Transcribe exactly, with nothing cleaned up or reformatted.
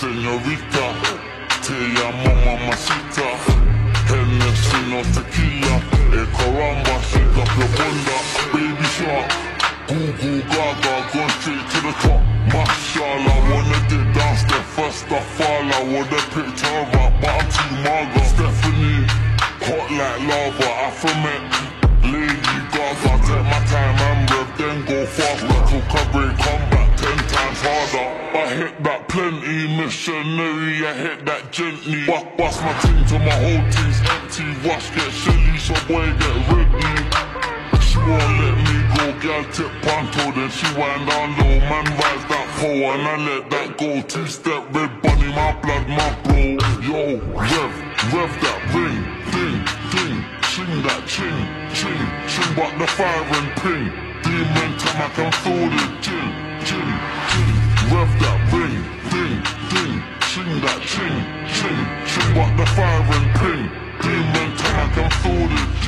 señorita. Te llamo mamacita. Hennessy, no tequila. Eh, caramba, shake up your bunda. Baby shark, goo goo gaga, going straight to the top. Mashallah, wanna get down, step first, I fall. I would've picked her up, but I'm too maga. Stephanie, hot like lava, Afromet. Lady Gaga, take my time and rev, then go faster. Took a break, come back ten times harder. I hit that plenty, missionary, I hit that gently. Bust, bust my ting to my whole team's empty. Wash, get shelly, so boy get ready. She won't let me go, girl tip panto. Then she wind down low, man rise that pole. And I let that go, two-step red bunny, my blood, my bro. Yo, rev, rev that ring, ding, ding. Ching that ching, ching, ching. But the fire and ping. Demon time I can feel the gin, gin, gin. Rev that ring, ding, ding. Ching that ching, ching, ching. But the fire and ping. Demon time I can feel the gin.